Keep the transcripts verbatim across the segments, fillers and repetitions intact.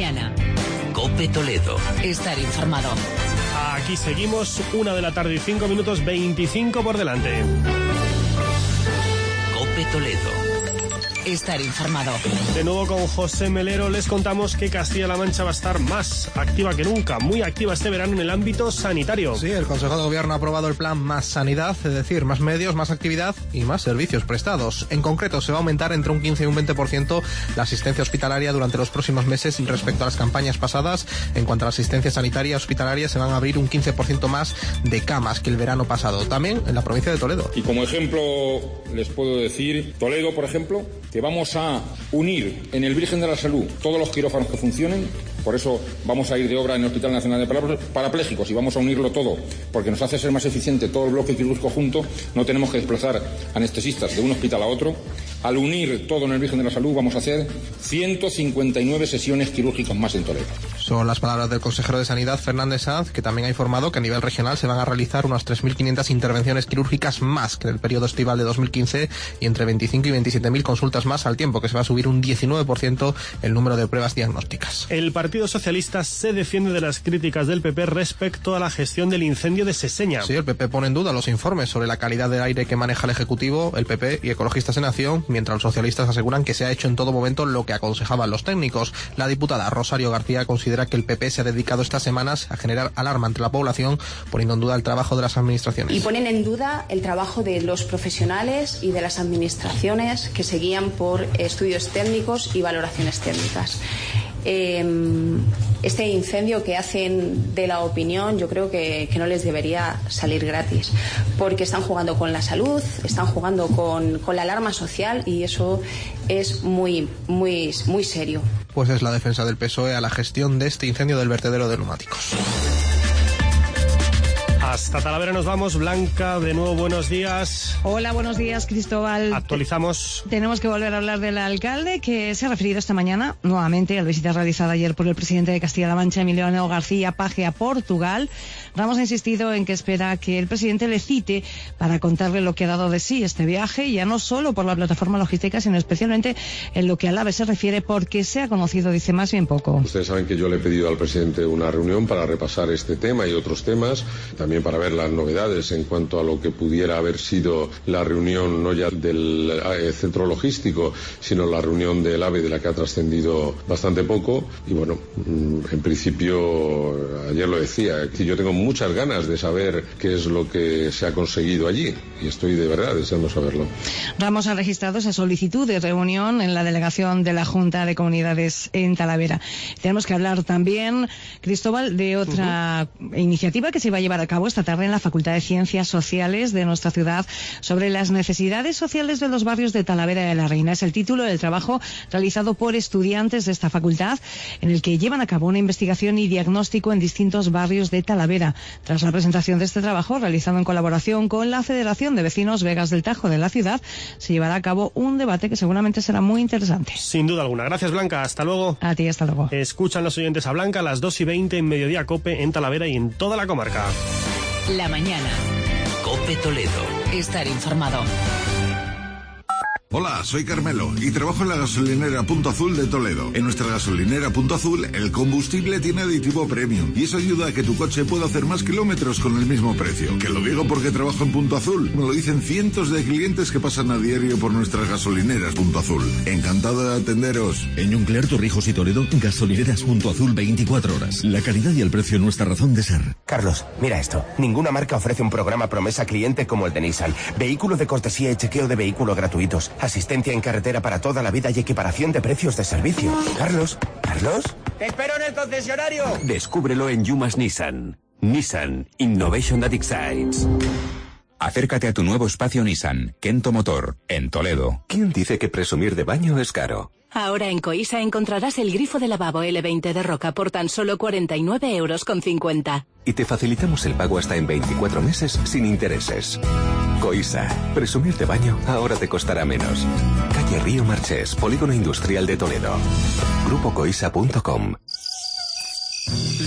mañana. COPE Toledo. Estar informado. Aquí seguimos, una de la tarde y cinco minutos, veinticinco por delante. COPE Toledo. Estar informado. De nuevo con José Melero les contamos que Castilla-La Mancha va a estar más activa que nunca, muy activa este verano en el ámbito sanitario. Sí, el Consejo de Gobierno ha aprobado el plan Más Sanidad, es decir, más medios, más actividad y más servicios prestados. En concreto, se va a aumentar entre un quince y un veinte por ciento la asistencia hospitalaria durante los próximos meses respecto a las campañas pasadas. En cuanto a la asistencia sanitaria hospitalaria, se van a abrir un quince por ciento más de camas que el verano pasado, también en la provincia de Toledo. Y como ejemplo les puedo decir, Toledo, por ejemplo, que vamos a unir en el Virgen de la Salud todos los quirófanos que funcionen. Por eso vamos a ir de obra en el Hospital Nacional de Parapléjicos y vamos a unirlo todo, porque nos hace ser más eficiente todo el bloque quirúrgico junto. No tenemos que desplazar anestesistas de un hospital a otro. Al unir todo en el Virgen de la Salud vamos a hacer ciento cincuenta y nueve sesiones quirúrgicas más en Toledo. Son las palabras del consejero de Sanidad, Fernández Sanz, que también ha informado que a nivel regional se van a realizar unas tres mil quinientas intervenciones quirúrgicas más que en el periodo estival de dos mil quince y entre veinticinco y veintisiete mil consultas más, al tiempo que se va a subir un diecinueve por ciento el número de pruebas diagnósticas. El Partido Socialista se defiende de las críticas del P P respecto a la gestión del incendio de Seseña. Sí, el P P pone en duda los informes sobre la calidad del aire que maneja el Ejecutivo, el P P y Ecologistas en Acción, mientras los socialistas aseguran que se ha hecho en todo momento lo que aconsejaban los técnicos. La diputada Rosario García considera que el P P se ha dedicado estas semanas a generar alarma entre la población, poniendo en duda el trabajo de las administraciones. Y ponen en duda el trabajo de los profesionales y de las administraciones que se guían por estudios técnicos y valoraciones técnicas. Eh, este incendio que hacen de la opinión, yo creo que, que no les debería salir gratis, porque están jugando con la salud, están jugando con, con la alarma social, y eso es muy, muy, muy serio. Pues es la defensa del P S O E a la gestión de este incendio del vertedero de neumáticos. Hasta Talavera nos vamos. Blanca, de nuevo buenos días. Hola, buenos días, Cristóbal. Actualizamos. Tenemos que volver a hablar del alcalde, que se ha referido esta mañana nuevamente a la visita realizada ayer por el presidente de Castilla-La Mancha, Emiliano García Paje, a Portugal. Ramos ha insistido en que espera que el presidente le cite para contarle lo que ha dado de sí este viaje, ya no solo por la plataforma logística, sino especialmente en lo que al AVE se refiere, porque se ha conocido, dice, más bien poco. Ustedes saben que yo le he pedido al presidente una reunión para repasar este tema y otros temas, también para ver las novedades en cuanto a lo que pudiera haber sido la reunión no ya del eh, centro logístico, sino la reunión del AVE, de la que ha trascendido bastante poco. Y bueno, en principio, ayer lo decía, que yo tengo muchas ganas de saber qué es lo que se ha conseguido allí, y estoy de verdad deseando saberlo. Ramos ha registrado esa solicitud de reunión en la delegación de la Junta de Comunidades en Talavera. Tenemos que hablar también, Cristóbal, de otra uh-huh. iniciativa que se va a llevar a cabo esta tarde en la Facultad de Ciencias Sociales de nuestra ciudad sobre las necesidades sociales de los barrios de Talavera de la Reina. Es el título del trabajo realizado por estudiantes de esta facultad, en el que llevan a cabo una investigación y diagnóstico en distintos barrios de Talavera. Tras la presentación de este trabajo, realizado en colaboración con la Federación de Vecinos Vegas del Tajo de la ciudad, se llevará a cabo un debate que seguramente será muy interesante. Sin duda alguna. Gracias, Blanca. Hasta luego. A ti, hasta luego. Escuchan los oyentes a Blanca a las dos y veinte en Mediodía COPE en Talavera y en toda la comarca. La mañana. COPE Toledo. Estar informado. Hola, soy Carmelo y trabajo en la gasolinera Punto Azul de Toledo. En nuestra gasolinera Punto Azul, el combustible tiene aditivo premium y eso ayuda a que tu coche pueda hacer más kilómetros con el mismo precio. Que lo digo porque trabajo en Punto Azul. Me lo dicen cientos de clientes que pasan a diario por nuestras gasolineras Punto Azul. Encantado de atenderos. En Unclear, Torrijos y Toledo, gasolineras Punto Azul veinticuatro horas. La calidad y el precio nuestra razón de ser. Carlos, mira esto. Ninguna marca ofrece un programa promesa cliente como el de Nissan. Vehículo de cortesía y chequeo de vehículo gratuitos. Asistencia en carretera para toda la vida y equiparación de precios de servicio. Carlos, ¿Carlos? ¡Te espero en el concesionario! Descúbrelo en Yumas Nissan. Nissan. Innovation that excites. Acércate a tu nuevo espacio Nissan, Kento Motor, en Toledo. ¿Quién dice que presumir de baño es caro? Ahora en Coisa encontrarás el grifo de lavabo L veinte de Roca por tan solo cuarenta y nueve euros con cincuenta. Y te facilitamos el pago hasta en veinticuatro meses sin intereses. Coisa. Presumir de baño ahora te costará menos. Calle Río Marchés, Polígono Industrial de Toledo. grupo coisa punto com.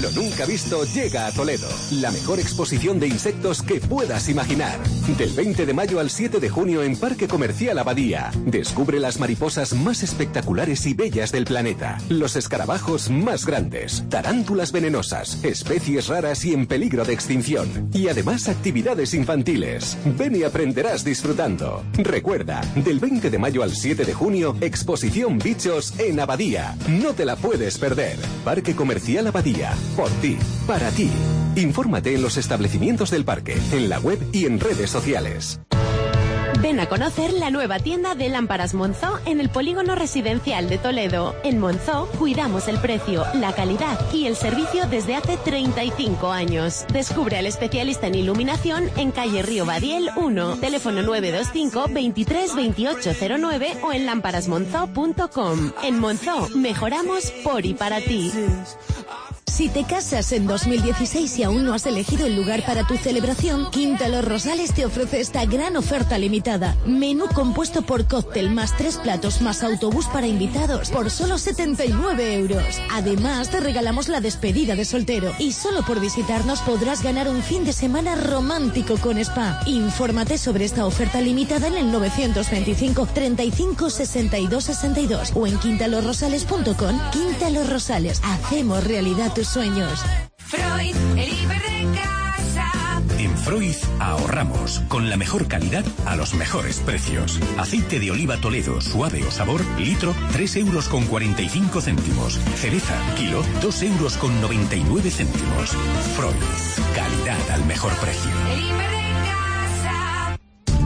Lo nunca visto llega a Toledo. La mejor exposición de insectos que puedas imaginar. Del veinte de mayo al siete de junio en Parque Comercial Abadía. Descubre las mariposas más espectaculares y bellas del planeta. Los escarabajos más grandes. Tarántulas venenosas. Especies raras y en peligro de extinción. Y además actividades infantiles. Ven y aprenderás disfrutando. Recuerda, del veinte de mayo al siete de junio, exposición Bichos en Abadía. No te la puedes perder. Parque Comercial Abadía. Por ti, para ti. Infórmate en los establecimientos del parque, en la web y en redes sociales. Ven a conocer la nueva tienda de lámparas Monzó en el polígono residencial de Toledo. En Monzó cuidamos el precio, la calidad y el servicio desde hace treinta y cinco años. Descubre al especialista en iluminación en calle Río Badiel uno, teléfono nueve dos cinco, veintitrés veintiocho cero nueve o en lámparasmonzó punto com. En Monzó mejoramos por y para ti. Si te casas en dos mil dieciséis y aún no has elegido el lugar para tu celebración, Quinta Los Rosales te ofrece esta gran oferta limitada. Menú compuesto por cóctel más tres platos más autobús para invitados por solo setenta y nueve euros. Además, te regalamos la despedida de soltero y solo por visitarnos podrás ganar un fin de semana romántico con spa. Infórmate sobre esta oferta limitada en el novecientos veinticinco, treinta y cinco, sesenta y dos, sesenta y dos o en quinta los rosales punto com. Quinta Los Rosales. Hacemos realidad tus sueños. Freud, el hiper de casa. En Freud ahorramos con la mejor calidad a los mejores precios. Aceite de oliva Toledo, suave o sabor, litro, tres euros con cuarenta y cinco céntimos. Cereza, kilo, dos euros con noventa y nueve céntimos. Freud, calidad al mejor precio. El hiper de casa.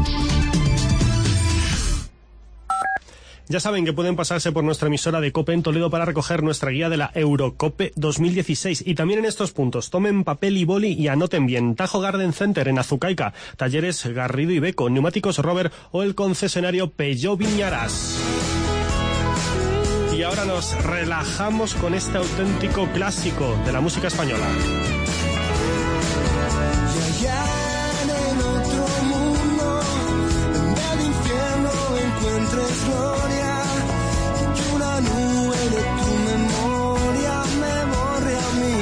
Ya saben que pueden pasarse por nuestra emisora de COPE en Toledo para recoger nuestra guía de la Eurocope dos mil dieciséis. Y también en estos puntos, tomen papel y boli y anoten bien. Tajo Garden Center en Azucaica, Talleres Garrido y Beco, Neumáticos Robert o el concesionario Peugeot Viñaras. Y ahora nos relajamos con este auténtico clásico de la música española. Encuentres gloria, que una nube de tu memoria me borre a mí.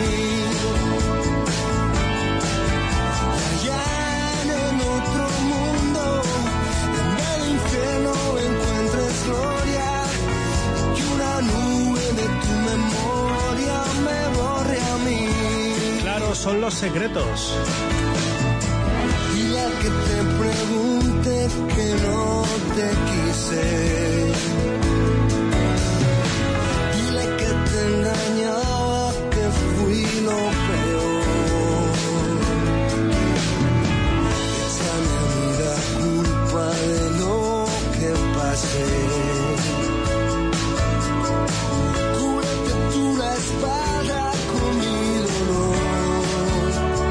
Y allá en otro mundo, en el infierno encuentres gloria, que una nube de tu memoria me borre a mí. Claro, son los secretos. Dile que te pregunte que no te quise. Dile que te engañaba, que fui lo peor. Échame a mí la culpa de lo que pasé. Cúbrete tú la espalda con mi dolor.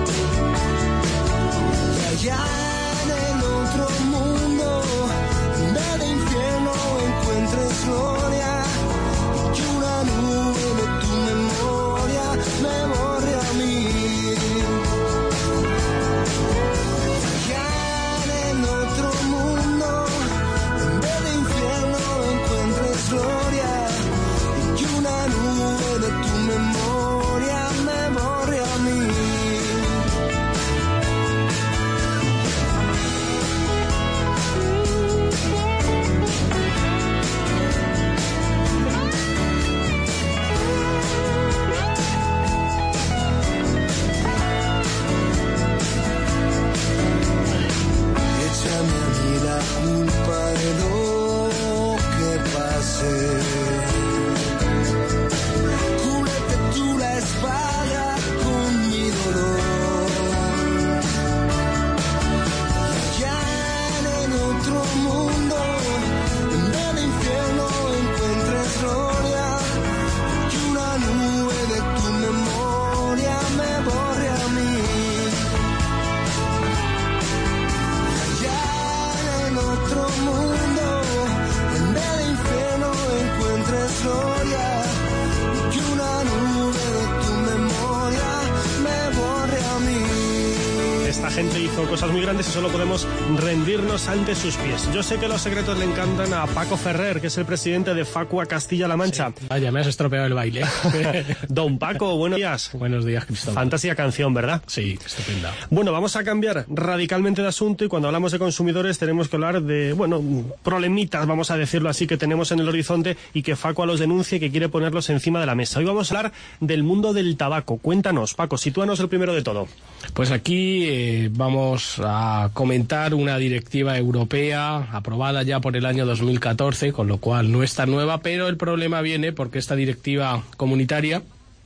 Y allá en el otro mundo, en vez de infierno encuentres gloria, y que una nube de tu memoria me borre a mí. Allá en el otro mundo, en vez de infierno encuentres cosas muy grandes y solo podemos rendirnos ante sus pies. Yo sé que los secretos le encantan a Paco Ferrer, que es el presidente de Facua Castilla-La Mancha. Sí. Vaya, me has estropeado el baile. Don Paco, buenos días. Buenos días, Cristóbal. Fantástica canción, ¿verdad? Sí, estupenda. Bueno, vamos a cambiar radicalmente de asunto y cuando hablamos de consumidores tenemos que hablar de, bueno, problemitas, vamos a decirlo así, que tenemos en el horizonte y que Facua los denuncia y que quiere ponerlos encima de la mesa. Hoy vamos a hablar del mundo del tabaco. Cuéntanos, Paco, sitúanos el primero de todo. Pues aquí eh, vamos a comentar una directiva europea aprobada ya por el año dos mil catorce, con lo cual no es tan nueva, pero el problema viene porque esta directiva comunitaria,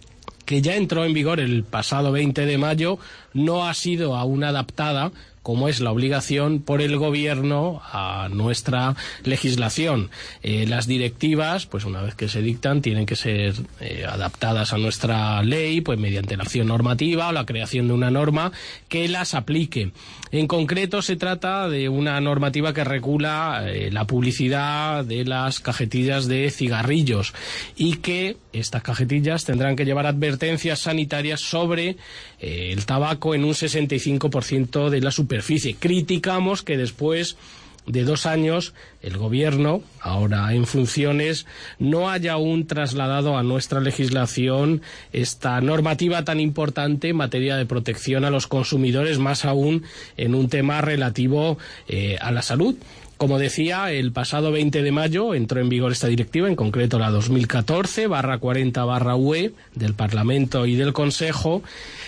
que ya entró en vigor el pasado veinte de mayo, no ha sido aún adaptada, como es la obligación por el gobierno a nuestra legislación. Eh, las directivas, pues una vez que se dictan, tienen que ser eh, adaptadas a nuestra ley, pues mediante la acción normativa o la creación de una norma que las aplique. En concreto se trata de una normativa que regula eh, la publicidad de las cajetillas de cigarrillos y que estas cajetillas tendrán que llevar advertencias sanitarias sobre eh, el tabaco en un sesenta y cinco por ciento de la superficie. Criticamos que después de dos años el gobierno, ahora en funciones, no haya aún trasladado a nuestra legislación esta normativa tan importante en materia de protección a los consumidores, más aún en un tema relativo eh, a la salud. Como decía, el pasado veinte de mayo entró en vigor esta directiva, en concreto la dos mil catorce barra cuarenta barra U E del Parlamento y del Consejo,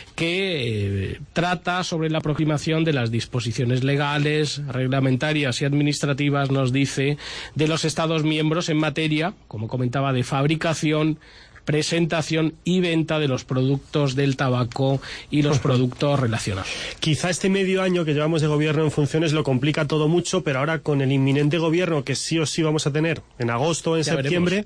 que eh, trata sobre la aproximación de las disposiciones legales, reglamentarias y administrativas, nos dice, de los Estados miembros en materia, como comentaba, de fabricación, presentación y venta de los productos del tabaco y los productos relacionados. Quizá este medio año que llevamos de gobierno en funciones lo complica todo mucho, pero ahora con el inminente gobierno que sí o sí vamos a tener en agosto o en ya septiembre,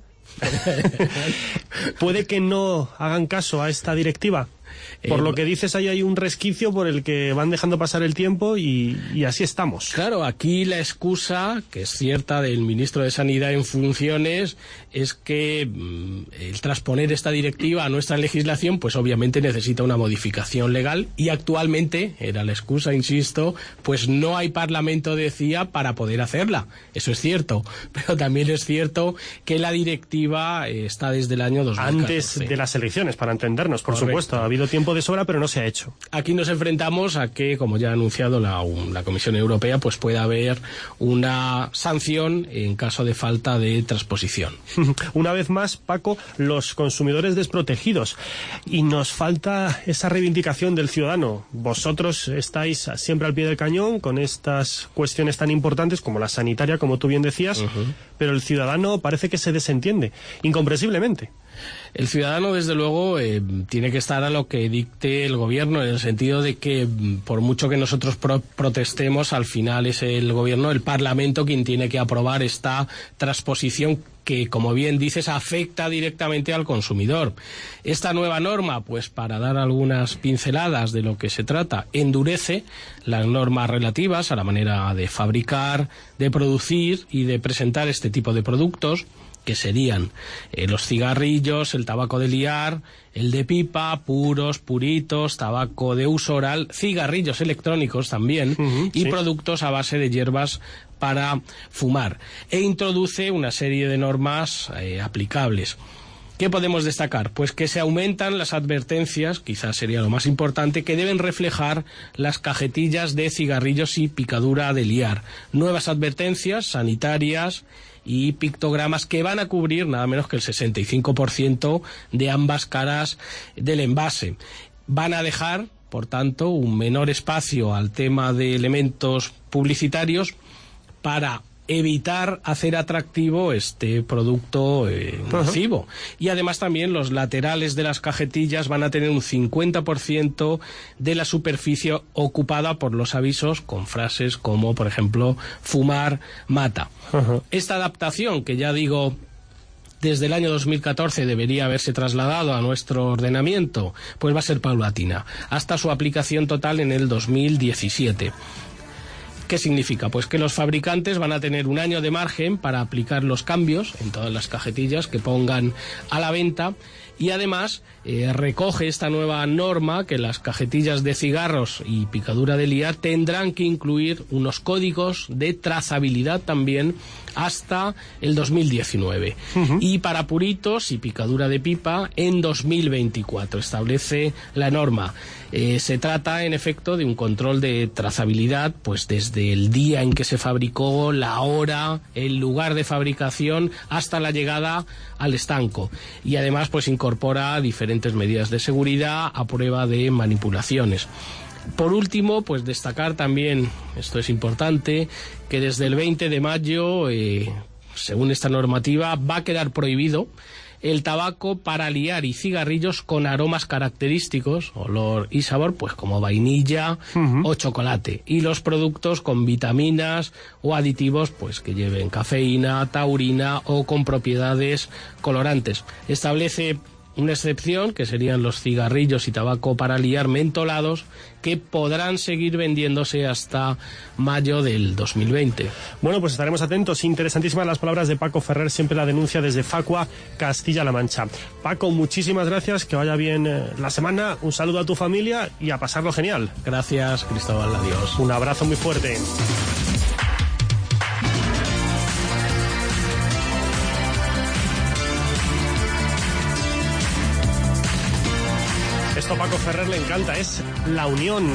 puede que no hagan caso a esta directiva. Por eh, lo que dices, ahí hay un resquicio por el que van dejando pasar el tiempo y, y así estamos. Claro, aquí la excusa, que es cierta, del ministro de Sanidad en funciones, es que mmm, el transponer esta directiva a nuestra legislación, pues obviamente necesita una modificación legal y actualmente, era la excusa, insisto, pues no hay Parlamento, decía, para poder hacerla. Eso es cierto, pero también es cierto que la directiva eh, está desde el año dos mil catorce. Antes de las elecciones, para entendernos, por Correcto. supuesto. Ha habido tiempo de sobra, pero no se ha hecho. Aquí nos enfrentamos a que, como ya ha anunciado la, la Comisión Europea, pues pueda haber una sanción en caso de falta de transposición. Una vez más, Paco, los consumidores desprotegidos. Y nos falta esa reivindicación del ciudadano. Vosotros estáis siempre al pie del cañón con estas cuestiones tan importantes como la sanitaria, como tú bien decías, uh-huh. pero el ciudadano parece que se desentiende, incomprensiblemente. El ciudadano, desde luego, eh, tiene que estar a lo que dicte el gobierno, en el sentido de que, por mucho que nosotros pro protestemos, al final es el gobierno, el Parlamento, quien tiene que aprobar esta transposición que, como bien dices, afecta directamente al consumidor. Esta nueva norma, pues para dar algunas pinceladas de lo que se trata, endurece las normas relativas a la manera de fabricar, de producir y de presentar este tipo de productos, que serían eh, los cigarrillos, el tabaco de liar, el de pipa, puros, puritos, tabaco de uso oral, cigarrillos electrónicos también, uh-huh, y sí. productos a base de hierbas para fumar. E introduce una serie de normas eh, aplicables. ¿Qué podemos destacar? Pues que se aumentan las advertencias, quizás sería lo más importante, que deben reflejar las cajetillas de cigarrillos y picadura de liar. Nuevas advertencias sanitarias y pictogramas que van a cubrir nada menos que el sesenta y cinco por ciento de ambas caras del envase. Van a dejar, por tanto, un menor espacio al tema de elementos publicitarios para evitar hacer atractivo este producto eh, nocivo. Uh-huh. Y además también los laterales de las cajetillas van a tener un cincuenta por ciento de la superficie ocupada por los avisos con frases como, por ejemplo, fumar mata. Uh-huh. Esta adaptación, que ya digo, desde el año dos mil catorce debería haberse trasladado a nuestro ordenamiento, pues va a ser paulatina, hasta su aplicación total en el dos mil diecisiete. ¿Qué significa? Pues que los fabricantes van a tener un año de margen para aplicar los cambios en todas las cajetillas que pongan a la venta Y además eh, recoge esta nueva norma que las cajetillas de cigarros y picadura de lía tendrán que incluir unos códigos de trazabilidad también hasta el dos mil diecinueve. Uh-huh. Y para puritos y picadura de pipa en dos mil veinticuatro establece la norma. Eh, se trata, en efecto, de un control de trazabilidad, pues desde el día en que se fabricó, la hora, el lugar de fabricación, hasta la llegada al estanco. Y además, pues incorpora diferentes medidas de seguridad a prueba de manipulaciones. Por último, pues destacar también, esto es importante, que desde el veinte de mayo, eh, según esta normativa, va a quedar prohibido el tabaco para liar y cigarrillos con aromas característicos, olor y sabor, pues como vainilla uh-huh. o chocolate, y los productos con vitaminas o aditivos pues que lleven cafeína, taurina o con propiedades colorantes. Establece una excepción, que serían los cigarrillos y tabaco para liar mentolados, que podrán seguir vendiéndose hasta mayo del dos mil veinte. Bueno, pues estaremos atentos. Interesantísimas las palabras de Paco Ferrer, siempre la denuncia desde Facua, Castilla-La Mancha. Paco, muchísimas gracias, que vaya bien eh, la semana, un saludo a tu familia y a pasarlo genial. Gracias, Cristóbal, adiós. Un abrazo muy fuerte. Esto a Paco Ferrer le encanta, es la unión.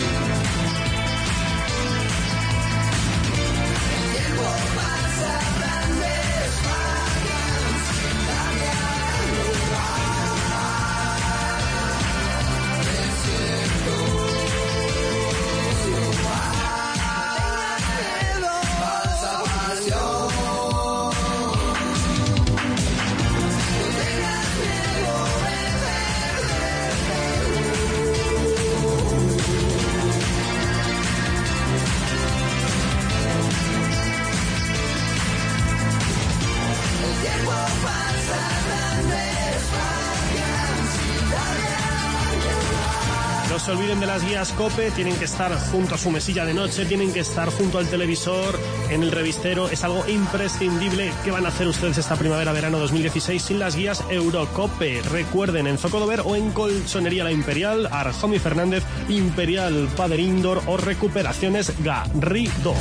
No se olviden de las guías COPE, tienen que estar junto a su mesilla de noche, tienen que estar junto al televisor, en el revistero, es algo imprescindible. ¿Qué van a hacer ustedes esta primavera-verano dos mil dieciséis sin las guías Eurocope? Recuerden, en Zocodover o en Colchonería La Imperial, Arjomi Fernández, Imperial Padre Indoor o Recuperaciones Garrido.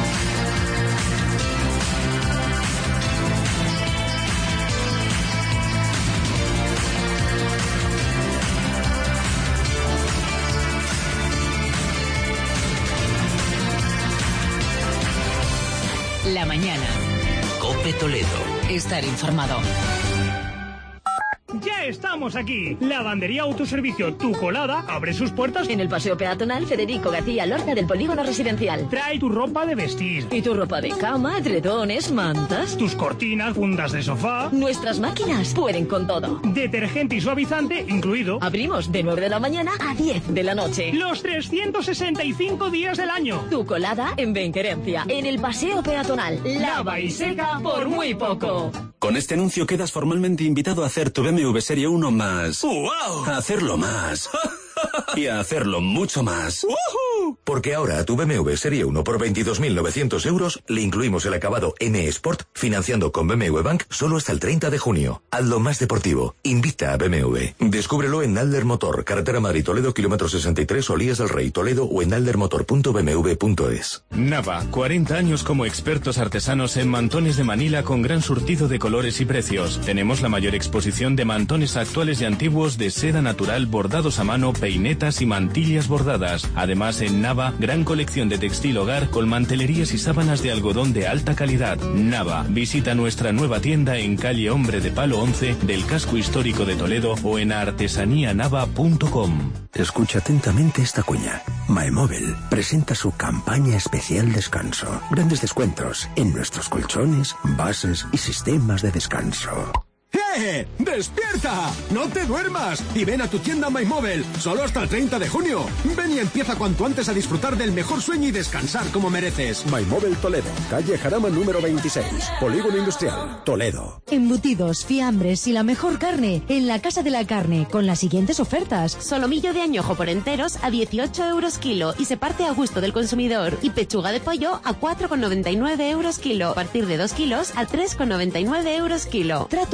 La mañana. COPE Toledo. Estar informado. Ya estamos aquí. Lavandería Autoservicio Tu Colada abre sus puertas en el Paseo Peatonal Federico García Lorca del Polígono Residencial. Trae tu ropa de vestir. Y tu ropa de cama, edredones, mantas. Tus cortinas, fundas de sofá. Nuestras máquinas pueden con todo. Detergente y suavizante incluido. Abrimos de nueve de la mañana a diez de la noche. Los trescientos sesenta y cinco días del año. Tu Colada en Benquerencia, en el Paseo Peatonal. Lava y seca por muy poco. Con este anuncio quedas formalmente invitado a hacer tu B M W Serie uno más. ¡Wow! A hacerlo más. Y a hacerlo mucho más. ¡Woohoo! Porque ahora a tu B M W Serie uno por veintidós mil novecientos euros le incluimos el acabado M Sport financiando con B M W Bank solo hasta el treinta de junio. Hazlo más deportivo. Invita a B M W. Descúbrelo en Alder Motor, carretera Madrid-Toledo, kilómetro sesenta y tres, Olías del Rey, Toledo o en aldermotor punto b m w punto es. Nava, cuarenta años como expertos artesanos en mantones de Manila con gran surtido de colores y precios. Tenemos la mayor exposición de mantones actuales y antiguos de seda natural bordados a mano, peinetas y mantillas bordadas. Además, en Nava, gran colección de textil hogar con mantelerías y sábanas de algodón de alta calidad. Nava, visita nuestra nueva tienda en calle Hombre de Palo once del casco histórico de Toledo o en artesanía nava punto com. Escucha atentamente esta cuña. MyMobile presenta su campaña especial descanso. Grandes descuentos en nuestros colchones, bases y sistemas de descanso. ¡Eh! ¡Despierta! ¡No te duermas! Y ven a tu tienda MyMobile, solo hasta el treinta de junio. Ven y empieza cuanto antes a disfrutar del mejor sueño y descansar como mereces. MyMobile Toledo, calle Jarama número veintiséis, Polígono Industrial, Toledo. Embutidos, fiambres y la mejor carne en la Casa de la Carne, con las siguientes ofertas. Solomillo de añojo por enteros a dieciocho euros kilo y se parte a gusto del consumidor. Y pechuga de pollo a cuatro con noventa y nueve euros kilo. A partir de dos kilos a tres con noventa y nueve euros kilo. Trato amable y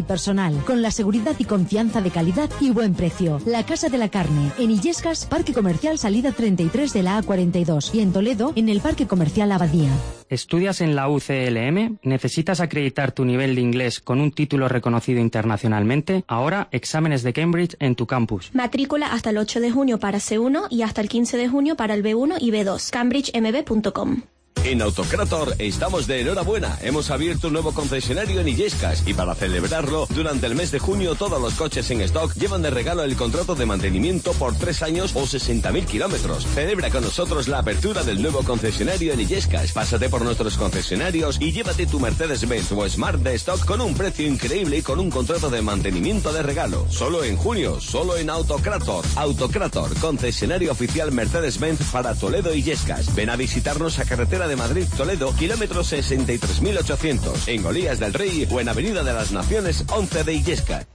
personal, con la seguridad y confianza de calidad y buen precio. La Casa de la Carne, en Illescas, Parque Comercial Salida treinta y tres de la A cuarenta y dos, y en Toledo, en el Parque Comercial Abadía. ¿Estudias en la U C L M? ¿Necesitas acreditar tu nivel de inglés con un título reconocido internacionalmente? Ahora, exámenes de Cambridge en tu campus. Matrícula hasta el ocho de junio para C uno y hasta el quince de junio para el B uno y B dos. cambridge m b punto com. En Autocrator estamos de enhorabuena. Hemos abierto un nuevo concesionario en Illescas y para celebrarlo, durante el mes de junio todos los coches en stock llevan de regalo el contrato de mantenimiento por tres años o sesenta mil kilómetros. Celebra con nosotros la apertura del nuevo concesionario en Illescas. Pásate por nuestros concesionarios y llévate tu Mercedes-Benz o Smart de stock con un precio increíble y con un contrato de mantenimiento de regalo. Solo en junio, solo en Autocrator. Autocrator, concesionario oficial Mercedes-Benz para Toledo y Illescas. Ven a visitarnos a carretera de Madrid-Toledo, kilómetro sesenta y tres mil ochocientos, en Golías del Rey o en Avenida de las Naciones once de Illescas.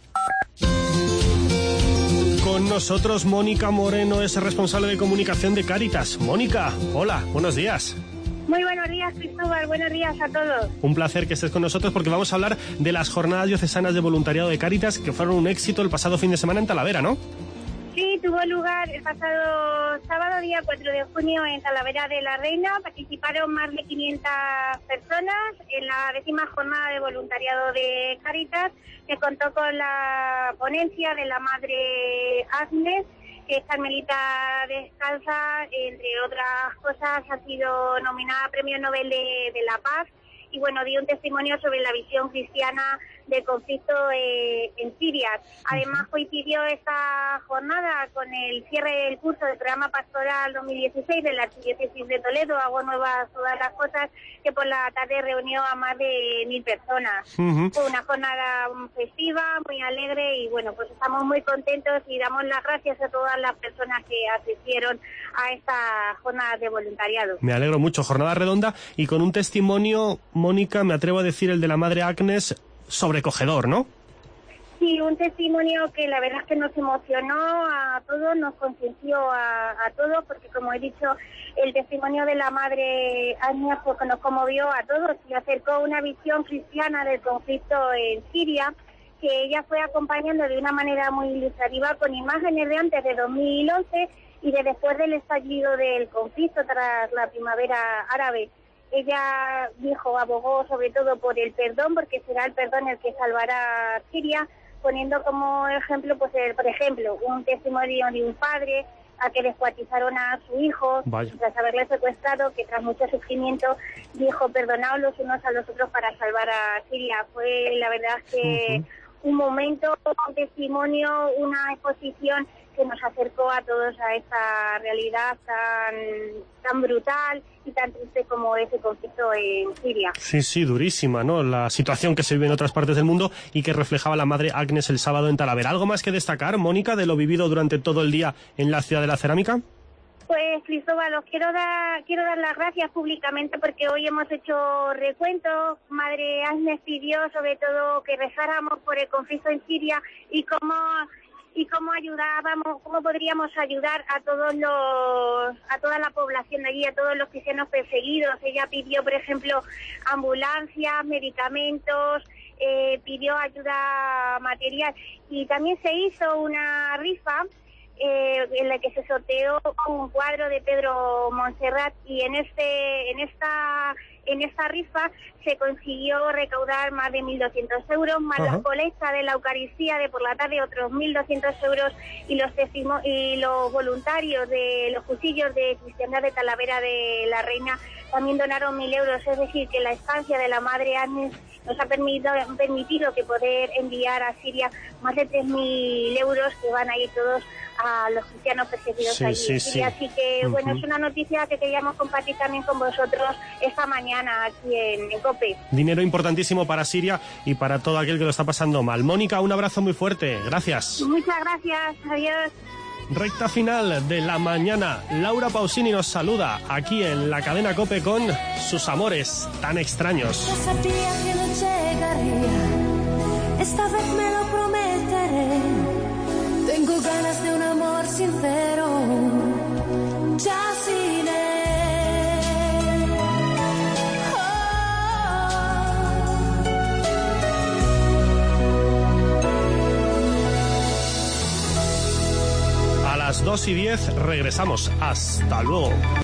Con nosotros Mónica Moreno es responsable de comunicación de Cáritas. Mónica, hola, buenos días. Muy buenos días, Cristóbal, buenos días a todos. Un placer que estés con nosotros porque vamos a hablar de las jornadas diocesanas de voluntariado de Cáritas que fueron un éxito el pasado fin de semana en Talavera, ¿no? Sí, tuvo lugar el pasado sábado, día cuatro de junio, en Talavera de la Reina. Participaron más de quinientas personas en la décima jornada de voluntariado de Cáritas, que contó con la ponencia de la Madre Agnes, que es carmelita descalza, entre otras cosas ha sido nominada a Premio Nobel de, de la Paz, y bueno, dio un testimonio sobre la visión cristiana del conflicto eh, en Siria. Además, coincidió esta jornada con el cierre del curso del programa pastoral dos mil dieciséis de la Archidiócesis de Toledo, Hago Nuevas Todas las Cosas, que por la tarde reunió a más de mil personas. Uh-huh. Fue una jornada festiva, muy alegre, y bueno, pues estamos muy contentos y damos las gracias a todas las personas que asistieron a esta jornada de voluntariado. Me alegro mucho, jornada redonda y con un testimonio, Mónica, me atrevo a decir el de la Madre Agnes, sobrecogedor, ¿no? Sí, un testimonio que la verdad es que nos emocionó a todos, nos conciencia a, a todos, porque como he dicho, el testimonio de la Madre Agnes pues, nos conmovió a todos y acercó una visión cristiana del conflicto en Siria, que ella fue acompañando de una manera muy ilustrativa con imágenes de antes de dos mil once y de después del estallido del conflicto tras la primavera árabe. Ella dijo, abogó sobre todo por el perdón, porque será el perdón el que salvará a Siria, poniendo como ejemplo, pues el, por ejemplo, un testimonio de un padre a que descuartizaron a su hijo, Vaya. tras haberle secuestrado, que tras mucho sufrimiento dijo, perdonaos los unos a los otros para salvar a Siria. Fue la verdad que uh-huh. un momento, un testimonio, una exposición que nos acercó a todos a esta realidad tan tan brutal y tan triste como ese conflicto en Siria. Sí, sí, durísima, ¿no? La situación que se vive en otras partes del mundo y que reflejaba la Madre Agnes el sábado en Talavera. ¿Algo más que destacar, Mónica, de lo vivido durante todo el día en la Ciudad de la Cerámica? Pues, Cristóbal, os quiero dar, quiero dar las gracias públicamente porque hoy hemos hecho recuento. Madre Agnes pidió sobre todo que rezáramos por el conflicto en Siria y cómo y cómo ayudábamos, cómo podríamos ayudar a todos los, a toda la población de allí, a todos los cristianos perseguidos. Ella pidió, por ejemplo, ambulancias, medicamentos, eh, pidió ayuda material y también se hizo una rifa eh, en la que se sorteó un cuadro de Pedro Montserrat y en este, en esta En esta rifa se consiguió recaudar más de mil doscientos euros, más uh-huh. la colecta de la Eucaristía de por la tarde otros mil doscientos euros y los testimo- y los voluntarios de los cursillos de Cristiandad de Talavera de la Reina también donaron mil euros. Es decir, que la estancia de la Madre Agnes nos ha permitido, permitido que poder enviar a Siria más de tres mil euros que van a ir todos a los cristianos perseguidos sí, allí. Sí, sí. Así que, uh-huh. bueno, es una noticia que queríamos compartir también con vosotros esta mañana aquí en, en COPE. Dinero importantísimo para Siria y para todo aquel que lo está pasando mal. Mónica, un abrazo muy fuerte. Gracias. Muchas gracias. Adiós. Recta final de la mañana. Laura Pausini nos saluda aquí en la cadena COPE con sus amores tan extraños. Sabía que no llegaría, esta vez me lo prometeré. Tengo ganas de un amor sincero, ya sin él. Oh. dos y diez regresamos. Hasta luego.